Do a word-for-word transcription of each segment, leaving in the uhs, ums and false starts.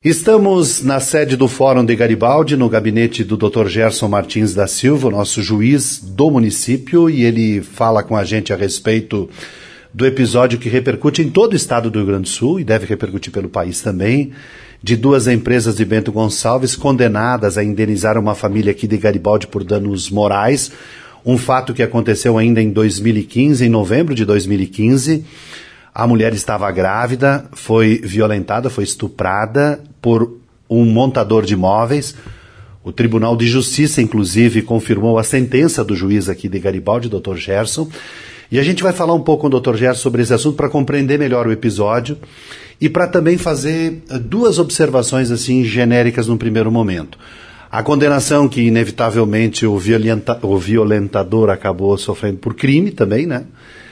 Estamos na sede do Fórum de Garibaldi, no gabinete do doutor Gerson Martins da Silva, nosso juiz do município, e ele fala com a gente a respeito do episódio que repercute em todo o estado do Rio Grande do Sul e deve repercutir pelo país também, de duas empresas de Bento Gonçalves condenadas a indenizar uma família aqui de Garibaldi por danos morais, um fato que aconteceu ainda em dois mil e quinze, em novembro de dois mil e quinze. A mulher estava grávida, foi violentada, foi estuprada por um montador de móveis. O Tribunal de Justiça, inclusive, confirmou a sentença do juiz aqui de Garibaldi, doutor Gerson. E a gente vai falar um pouco com o doutor Gerson sobre esse assunto para compreender melhor o episódio e para também fazer duas observações assim genéricas num primeiro momento. A condenação que, inevitavelmente, o, violenta, o violentador acabou sofrendo por crime também, né?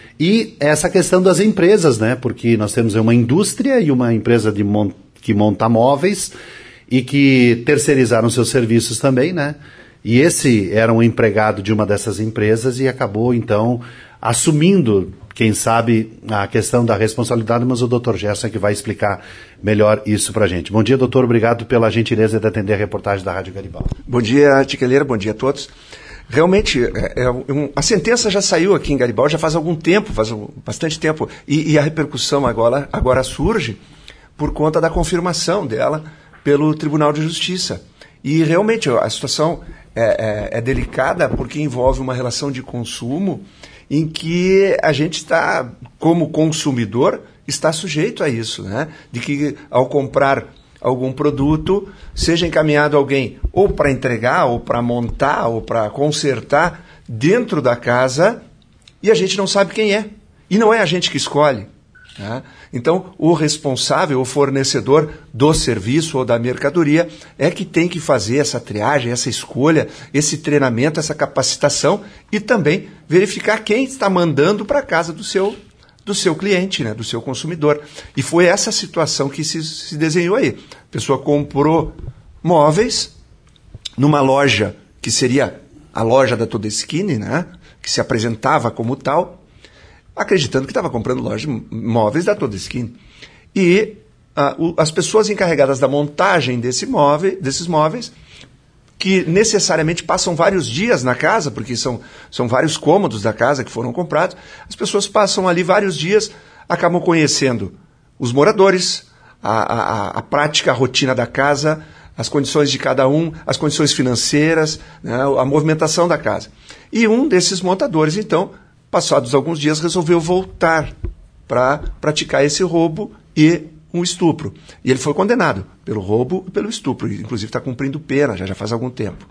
E essa questão das empresas, né? Porque nós temos uma indústria e uma empresa de mon- que monta móveis e que terceirizaram seus serviços também, né? E esse era um empregado de uma dessas empresas e acabou, então, assumindo, quem sabe, a questão da responsabilidade, mas o doutor Gerson é que vai explicar melhor isso pra gente. Bom dia, doutor. Obrigado pela gentileza de atender a reportagem da Rádio Garibaldi. Bom dia, Tiqueleira. Bom dia a todos. Realmente, é, é um, a sentença já saiu aqui em Garibaldi já faz algum tempo, faz bastante tempo, e, e a repercussão agora, agora surge por conta da confirmação dela pelo Tribunal de Justiça. E realmente a situação é, é, é delicada porque envolve uma relação de consumo em que a gente está, como consumidor, está sujeito a isso, né? De que ao comprar algum produto, seja encaminhado alguém ou para entregar, ou para montar, ou para consertar dentro da casa, e a gente não sabe quem é. E não é a gente que escolhe. Né? Então, o responsável, o fornecedor do serviço ou da mercadoria é que tem que fazer essa triagem, essa escolha, esse treinamento, essa capacitação e também verificar quem está mandando para a casa do seu do seu cliente, né, do seu consumidor. E foi essa situação que se, se desenhou aí. A pessoa comprou móveis numa loja que seria a loja da Todeskine, né, que se apresentava como tal, acreditando que estava comprando loja de móveis da Todeskine. E ah, o, as pessoas encarregadas da montagem desse móvel, desses móveis, que necessariamente passam vários dias na casa, porque são, são vários cômodos da casa que foram comprados, as pessoas passam ali vários dias, acabam conhecendo os moradores, a, a, a prática, a rotina da casa, as condições de cada um, as condições financeiras, né, a movimentação da casa. E um desses montadores, então, passados alguns dias, resolveu voltar para praticar esse roubo e um estupro. E ele foi condenado pelo roubo e pelo estupro. Inclusive está cumprindo pena, já, já faz algum tempo.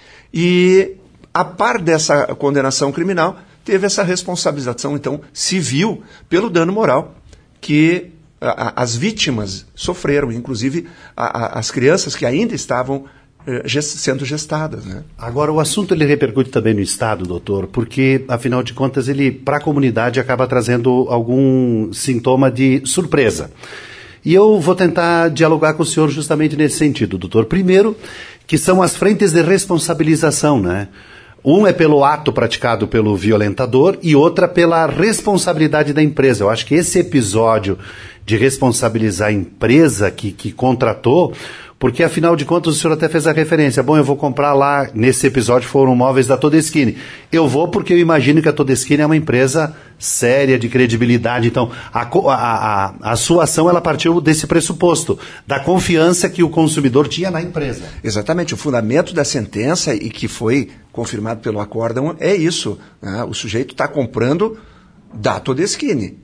E, a par dessa condenação criminal, teve essa responsabilização, então, civil pelo dano moral que a, a, as vítimas sofreram, inclusive a, a, as crianças que ainda estavam eh, gest, sendo gestadas. Né? Agora, o assunto ele repercute também no Estado, doutor, porque, afinal de contas, ele, para a comunidade, acaba trazendo algum sintoma de surpresa. E eu vou tentar dialogar com o senhor justamente nesse sentido, doutor. Primeiro, que são as frentes de responsabilização, né? Um é pelo ato praticado pelo violentador e outra pela responsabilidade da empresa. Eu acho que esse episódio de responsabilizar a empresa que, que contratou, porque afinal de contas o senhor até fez a referência, bom, eu vou comprar lá, nesse episódio foram móveis da Todeskine. Eu vou porque eu imagino que a Todeskine é uma empresa séria, de credibilidade, então a, a, a, a sua ação ela partiu desse pressuposto, da confiança que o consumidor tinha na empresa. Exatamente, o fundamento da sentença e que foi confirmado pelo acórdão é isso, né? O sujeito está comprando da Todeskine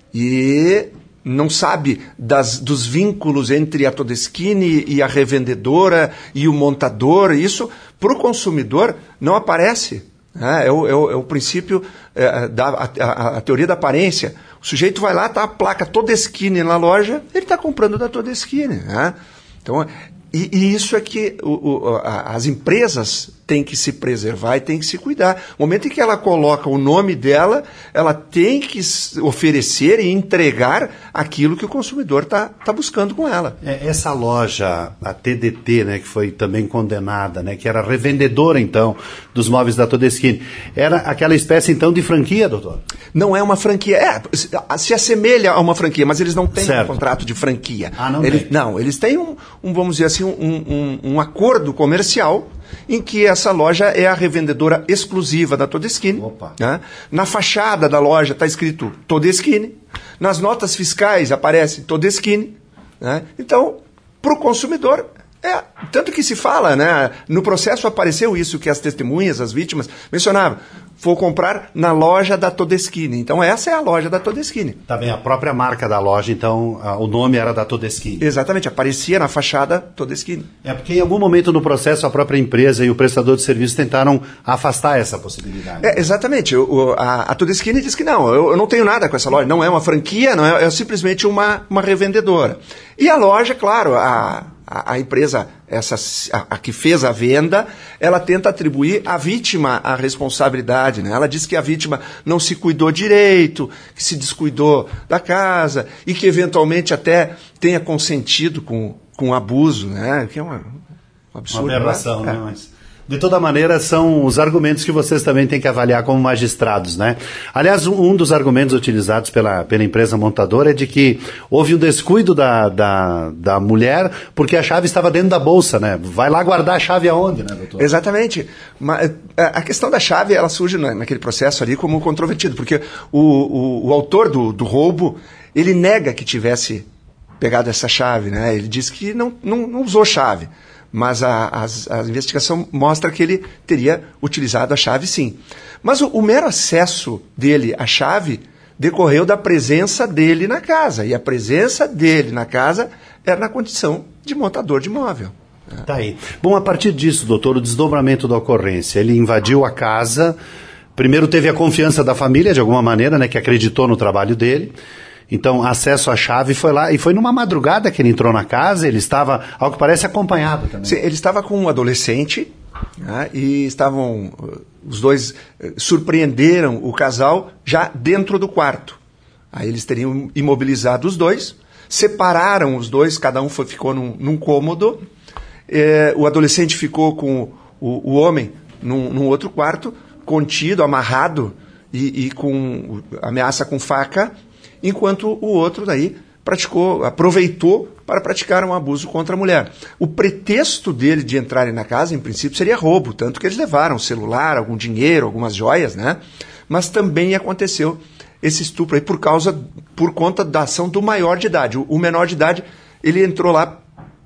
e não sabe das, dos vínculos entre a Todeskine e a revendedora e o montador. Isso, para o consumidor, não aparece. Né? É, o, é, o, é o princípio é, da a, a, a teoria da aparência. O sujeito vai lá, tá a placa Todeskine na loja, ele está comprando da Todeskine. Né? Então, e, e isso é que o, o, a, as empresas tem que se preservar e tem que se cuidar. No momento em que ela coloca o nome dela, ela tem que oferecer e entregar aquilo que o consumidor está tá buscando com ela. É, essa loja, a T D T, né, que foi também condenada, né, que era revendedora, então, dos móveis da Todeschini, era aquela espécie, então, de franquia, doutor? Não é uma franquia. É, se assemelha a uma franquia, mas eles não têm certo. um contrato de franquia. Ah, não eles, tem? Não, eles têm um, um vamos dizer assim, um, um, um acordo comercial em que essa loja é a revendedora exclusiva da Todeschini. Né? Na fachada da loja está escrito Todeschini. Nas notas fiscais aparece Todeschini. Né? Então, para o consumidor, é, tanto que se fala, né, no processo apareceu isso, que as testemunhas, as vítimas, mencionavam, vou comprar na loja da Todeschini. Então essa é a loja da Todeschini. Tá bem, a própria marca da loja, então a, o nome era da Todeschini. Exatamente, aparecia na fachada Todeschini. É porque em algum momento no processo a própria empresa e o prestador de serviço tentaram afastar essa possibilidade. É, exatamente, o, a, a Todeschini diz que não, eu, eu não tenho nada com essa loja, não é uma franquia, não é, é simplesmente uma, uma revendedora. E a loja, claro, a... A, a empresa, essa, a, a que fez a venda, ela tenta atribuir à vítima a responsabilidade. Né? Ela diz que a vítima não se cuidou direito, que se descuidou da casa e que eventualmente até tenha consentido com, com abuso, né? Que é uma, um absurdo. Uma aberração, né? né? Mas... De toda maneira, são os argumentos que vocês também têm que avaliar como magistrados, né? Aliás, um, um dos argumentos utilizados pela, pela empresa montadora é de que houve um descuido da, da, da mulher porque a chave estava dentro da bolsa, né? Vai lá guardar a chave aonde, né, doutor? Exatamente. Mas a questão da chave, ela surge naquele processo ali como controvertido, porque o, o, o autor do, do roubo, ele nega que tivesse pegado essa chave, né? Ele diz que não, não, não usou chave. Mas a, a, a investigação mostra que ele teria utilizado a chave, sim. Mas o, o mero acesso dele à chave decorreu da presença dele na casa. E a presença dele na casa era na condição de montador de imóvel. Tá aí. Bom, a partir disso, doutor, o desdobramento da ocorrência. Ele invadiu a casa, primeiro teve a confiança da família, de alguma maneira, né, que acreditou no trabalho dele. Então, acesso à chave foi lá, e foi numa madrugada que ele entrou na casa, ele estava, ao que parece, acompanhado também. Sim, ele estava com um adolescente, né, e estavam, os dois surpreenderam o casal já dentro do quarto. Aí eles teriam imobilizado os dois, separaram os dois, cada um foi, ficou num, num cômodo, eh, o adolescente ficou com o, o homem num, num outro quarto, contido, amarrado, e, e com ameaça com faca, enquanto o outro daí praticou, aproveitou para praticar um abuso contra a mulher. O pretexto dele de entrarem na casa, em princípio, seria roubo, tanto que eles levaram celular, algum dinheiro, algumas joias, né? Mas também aconteceu esse estupro aí por causa, por conta da ação do maior de idade. O, o menor de idade, ele entrou lá,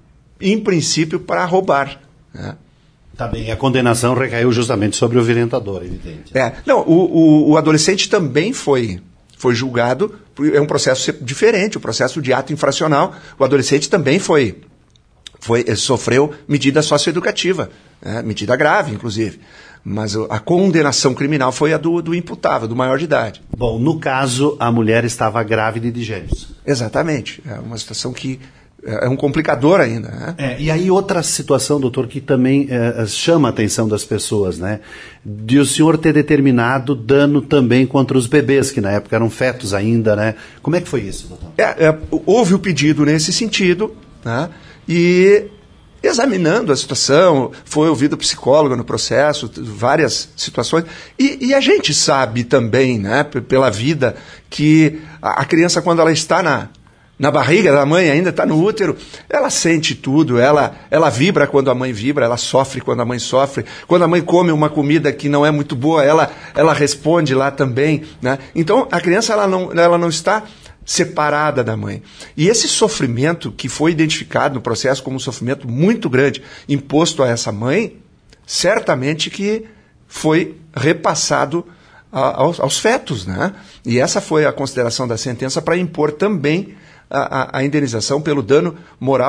em princípio, para roubar, né? Tá bem, a condenação recaiu justamente sobre o violentador, evidente. É, não, o, o, o adolescente também foi... foi julgado, é um processo diferente, o processo de ato infracional. O adolescente também foi, foi sofreu medida socioeducativa, né, medida grave, inclusive. Mas a condenação criminal foi a do, do imputável, do maior de idade. Bom, no caso, a mulher estava grávida de gêmeos. Exatamente. É uma situação que é um complicador ainda. Né? É, e aí outra situação, doutor, que também é, chama a atenção das pessoas, né? De o senhor ter determinado dano também contra os bebês, que na época eram fetos ainda, né? Como é que foi isso, doutor? É, é, houve o pedido nesse sentido, né? E examinando a situação, foi ouvido o psicólogo no processo, várias situações. E, e a gente sabe também, né, pela vida, que a, a criança, quando ela está na... na barriga da mãe, ainda está no útero, ela sente tudo, ela, ela vibra quando a mãe vibra, ela sofre quando a mãe sofre. Quando a mãe come uma comida que não é muito boa, ela, ela responde lá também, né? Então, a criança ela não, ela não está separada da mãe. E esse sofrimento que foi identificado no processo como um sofrimento muito grande, imposto a essa mãe, certamente que foi repassado a, aos, aos fetos, né? E essa foi a consideração da sentença para impor também A, a, a indenização pelo dano moral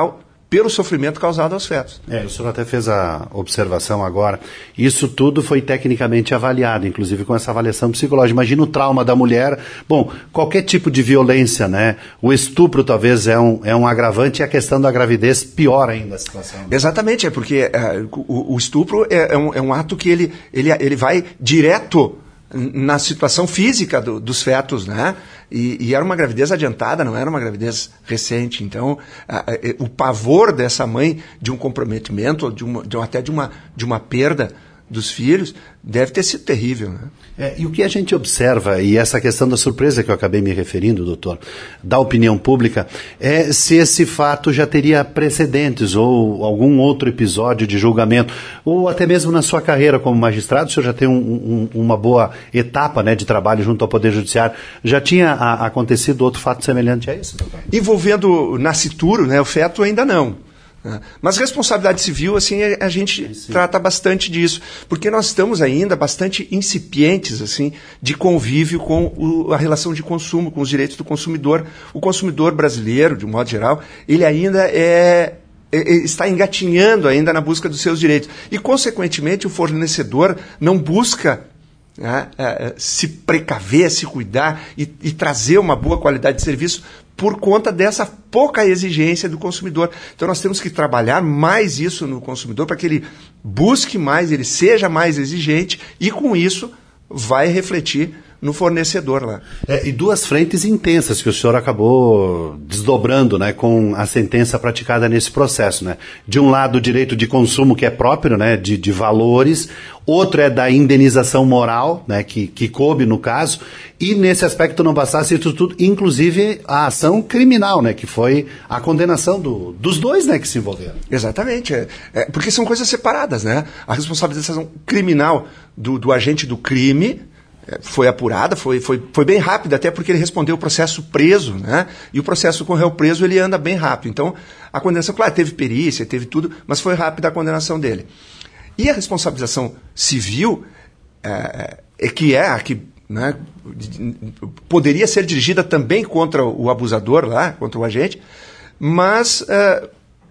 pelo sofrimento causado aos fetos. É, o senhor até fez a observação agora. Isso tudo foi tecnicamente avaliado, inclusive com essa avaliação psicológica. Imagina o trauma da mulher. Bom, qualquer tipo de violência, né? O estupro talvez é um, é um agravante e a questão da gravidez pior ainda a situação. Exatamente, é porque é, o, o estupro é, é, um, é um ato que ele, ele, ele vai direto na situação física do, dos fetos, né? E, e era uma gravidez adiantada, não era uma gravidez recente. Então, a, a, o pavor dessa mãe de um comprometimento, de uma, de, até de uma, de uma perda dos filhos, deve ter sido terrível, né? É, e o que a gente observa, e essa questão da surpresa que eu acabei me referindo, doutor, da opinião pública, é se esse fato já teria precedentes ou algum outro episódio de julgamento, ou até mesmo na sua carreira como magistrado, o senhor já tem um, um, uma boa etapa, né, de trabalho junto ao Poder Judiciário, já tinha a, acontecido outro fato semelhante a esse, doutor? Envolvendo nascituro, né, o feto ainda não. Mas responsabilidade civil, assim, a gente Sim. trata bastante disso, porque nós estamos ainda bastante incipientes, assim, de convívio com o, a relação de consumo, com os direitos do consumidor. O consumidor brasileiro, de um modo geral, ele ainda é, é, está engatinhando ainda na busca dos seus direitos. E, consequentemente, o fornecedor não busca né, é, se precaver, se cuidar e, e trazer uma boa qualidade de serviço por conta dessa pouca exigência do consumidor. Então nós temos que trabalhar mais isso no consumidor para que ele busque mais, ele seja mais exigente e com isso vai refletir no fornecedor lá. É, e duas frentes intensas que o senhor acabou desdobrando, né, com a sentença praticada nesse processo, né? De um lado o direito de consumo que é próprio, né, de, de valores, outro é da indenização moral, né, que, que coube no caso, e nesse aspecto não bastasse isso tudo, inclusive a ação criminal, né, que foi a condenação do, dos dois, né, que se envolveram. Exatamente, é, é, porque são coisas separadas, né? A responsabilização criminal do, do agente do crime foi apurada, foi, foi, foi bem rápida, até porque ele respondeu o processo preso, né? E o processo com o réu preso, ele anda bem rápido. Então, a condenação, claro, teve perícia, teve tudo, mas foi rápida a condenação dele. E a responsabilização civil, é, é que é a que né, poderia ser dirigida também contra o abusador lá, contra o agente, mas é,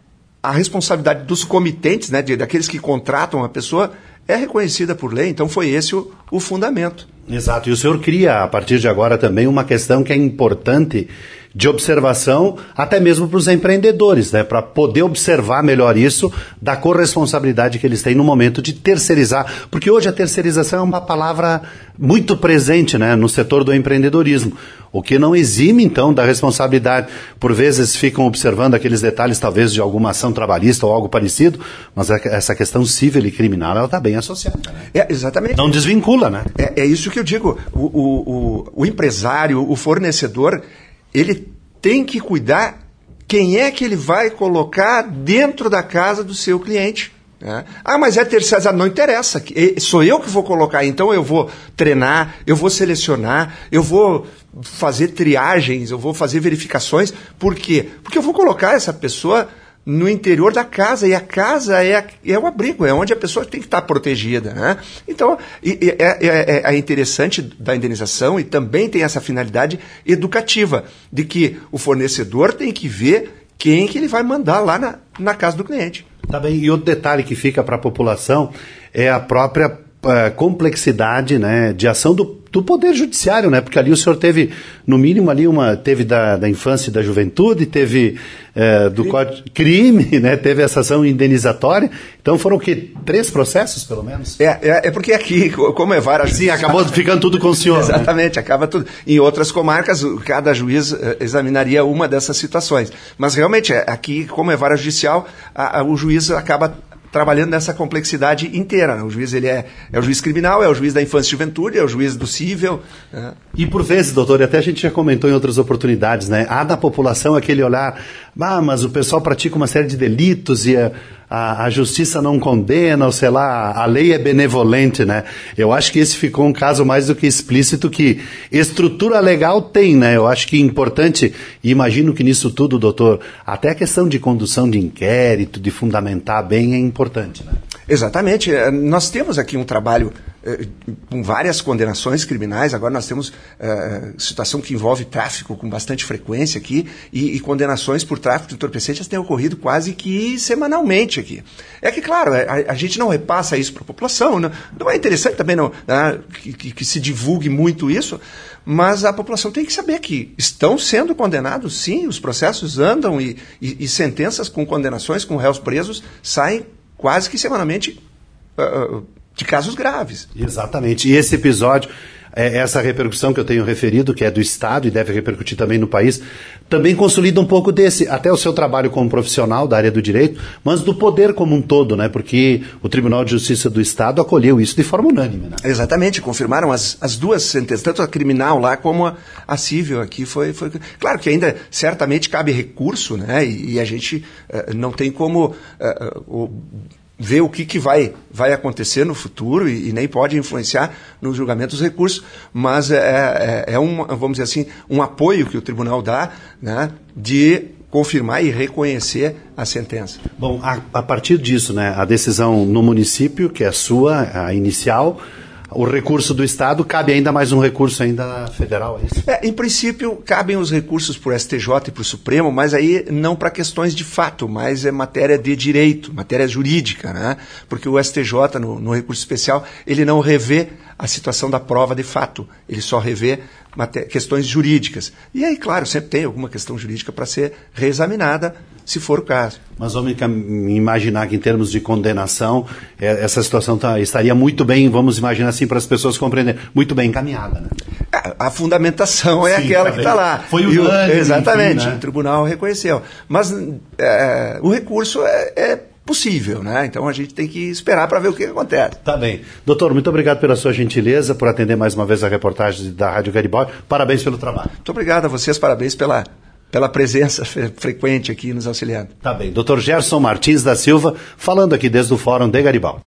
a responsabilidade dos comitentes, né, de, daqueles que contratam a pessoa, é reconhecida por lei, então foi esse o, o fundamento. Exato, e o senhor cria, a partir de agora, também uma questão que é importante de observação, até mesmo para os empreendedores, né, para poder observar melhor isso, da corresponsabilidade que eles têm no momento de terceirizar, porque hoje a terceirização é uma palavra muito presente, né, no setor do empreendedorismo, o que não exime, então, da responsabilidade. Por vezes ficam observando aqueles detalhes, talvez, de alguma ação trabalhista ou algo parecido, mas essa questão civil e criminal, ela está bem associada. Né? É, exatamente. Não desvincula, né? É, é isso que eu digo. O, o, o, o empresário, o fornecedor, ele tem que cuidar quem é que ele vai colocar dentro da casa do seu cliente. Né? Ah, mas é terceirizado. Não interessa. Sou eu que vou colocar. Então eu vou treinar, eu vou selecionar, eu vou fazer triagens, eu vou fazer verificações. Por quê? Porque eu vou colocar essa pessoa no interior da casa, e a casa é, é o abrigo, é onde a pessoa tem que estar protegida. Né? Então, é, é, é interessante da indenização e também tem essa finalidade educativa, de que o fornecedor tem que ver quem que ele vai mandar lá na, na casa do cliente. Tá bem, e outro detalhe que fica para a população é a própria uh, complexidade, né, de ação do do Poder Judiciário, né? Porque ali o senhor teve, no mínimo, ali uma, teve da, da infância e da juventude, teve é, do código crime, né? Teve essa ação indenizatória. Então foram o quê? Três processos, pelo menos? É, é, é porque aqui, como é várias... Sim, acabou ficando tudo com o senhor. Exatamente, né? Acaba tudo. Em outras comarcas, cada juiz examinaria uma dessas situações. Mas realmente, aqui, como é vara judicial, a, a, o juiz acaba trabalhando nessa complexidade inteira. Né? O juiz ele é, é o juiz criminal, é o juiz da infância e juventude, é o juiz do cível. Né? E por vezes, doutor, e até a gente já comentou em outras oportunidades, né? Há na população aquele olhar, ah, mas o pessoal pratica uma série de delitos e a, a, a justiça não condena, ou sei lá, a lei é benevolente, né? Eu acho que esse ficou um caso mais do que explícito, que estrutura legal tem, né? Eu acho que é importante, e imagino que nisso tudo, doutor, até a questão de condução de inquérito, de fundamentar bem, é importante, né? Exatamente. Nós temos aqui um trabalho com várias condenações criminais. Agora nós temos uh, situação que envolve tráfico com bastante frequência aqui, e, e condenações por tráfico de entorpecentes têm ocorrido quase que semanalmente aqui. É que, claro, a, a gente não repassa isso para a população, não, não é interessante também não, né, que, que, que se divulgue muito isso, mas a população tem que saber que estão sendo condenados, sim, os processos andam e, e, e sentenças com condenações, com réus presos, saem quase que semanalmente uh, de casos graves. Exatamente. E esse episódio, é, essa repercussão que eu tenho referido, que é do Estado e deve repercutir também no país, também consolida um pouco desse, até o seu trabalho como profissional da área do direito, mas do poder como um todo, né? Porque o Tribunal de Justiça do Estado acolheu isso de forma unânime, né? Exatamente, confirmaram as, as duas sentenças, tanto a criminal lá como a, a civil aqui. Foi, foi... Claro que ainda certamente cabe recurso, né? E, e a gente uh, não tem como... Uh, uh, ver o que, que vai, vai acontecer no futuro e, e nem pode influenciar no julgamento dos recursos, mas é, é, é um, vamos dizer assim, um apoio que o tribunal dá, né, de confirmar e reconhecer a sentença. Bom, a, a partir disso, né, a decisão no município, que é a sua, a inicial, o recurso do Estado, cabe ainda mais um recurso ainda federal, é isso? É, em princípio, cabem os recursos para o S T J e para o Supremo, mas aí não para questões de fato, mas é matéria de direito, matéria jurídica, né? Porque o S T J, no, no recurso especial, ele não revê a situação da prova de fato, ele só revê questões jurídicas. E aí, claro, sempre tem alguma questão jurídica para ser reexaminada, se for o caso. Mas vamos imaginar que, em termos de condenação, essa situação tá, estaria muito bem, vamos imaginar assim, para as pessoas compreenderem, muito bem encaminhada, né? A, a fundamentação é Sim, aquela que está lá. Foi o unânime, exatamente, enfim, né? O tribunal reconheceu. Mas é, o recurso é, é possível, né? Então a gente tem que esperar para ver o que acontece. Tá bem. Doutor, muito obrigado pela sua gentileza, por atender mais uma vez a reportagem da Rádio Garibaldi. Parabéns pelo trabalho. Muito obrigado a vocês, parabéns pela, pela presença fre- frequente aqui nos auxiliando. Tá bem. doutor Gerson Martins da Silva, falando aqui desde o Fórum de Garibaldi.